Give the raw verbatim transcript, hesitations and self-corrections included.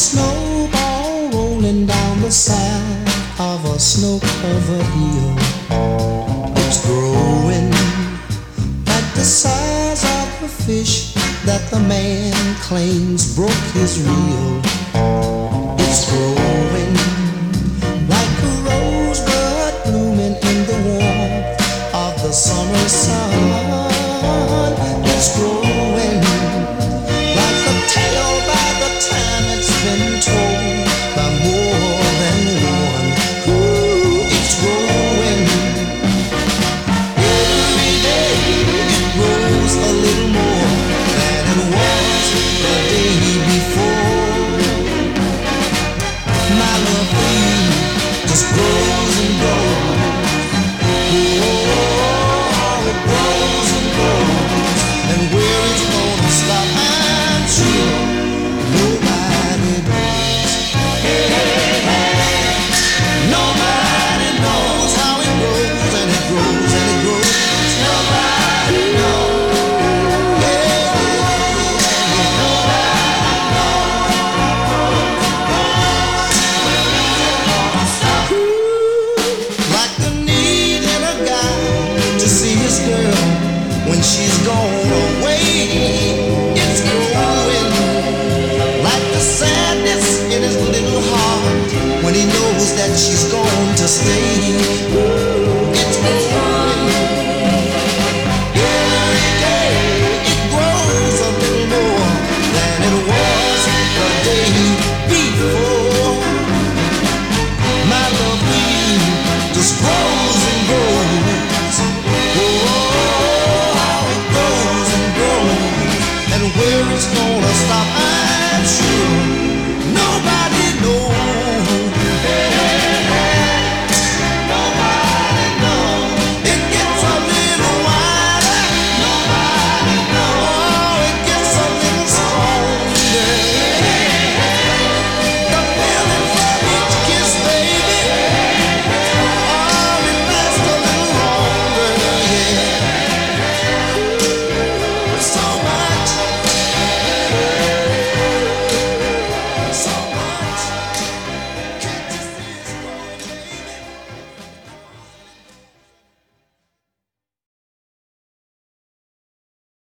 snowball rolling down the side of a snow-covered hill. It's growing like the size of a fish that the man claims broke his reel. It's growing like a rosebud blooming in the warmth of the summer sun. It's growing like a tale by the time it's been told by more than one. Ooh, it's growing. Every day it grows a little more than it was the day before. My love for you just grows and grows. Oh, it grows and grows. And where it's gonna stop, I'm sure nobody knows. Hey, hey, hey. Nobody knows how it grows and it grows and it grows. Nobody knows. Yeah, yeah, nobody knows. Ooh, like the need in a guy to see his girl when she's gone away. It's growing like the sadness in his little heart when he knows that she's gone to stay. It's growing every day. It grows a little more than it was the day before. My love for you just grows and grows. Oh, it grows and grows. And where it's gonna stop, I'm sure nobody